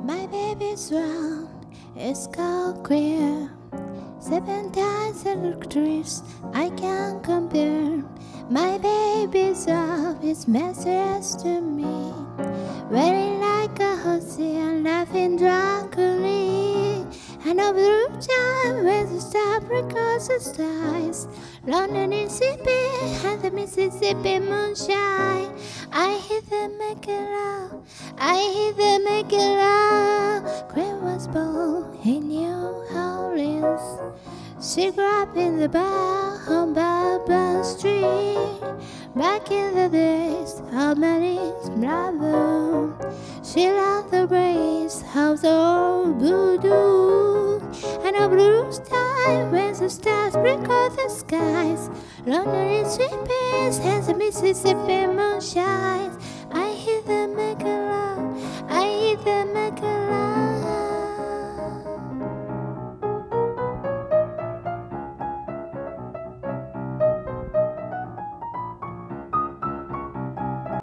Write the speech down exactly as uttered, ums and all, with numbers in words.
My baby's round, it's called queer. Seven times electrics, I can't compare. My baby's love is mysterious to me. Wearing like a horse and laughing drunkenly. And over the time where the star across the skies. London is sipping and the Mississippi moonshine. I hear them making love, I hear them making love. Queen was born in New Orleans. She grew up in the bar on Bourbon Street. Back in the days of Mary's brother, she loved the grace of the old voodoo. And a blue sky when the stars sprinkle the skies. London is sweeping and the Mississippi moonshine.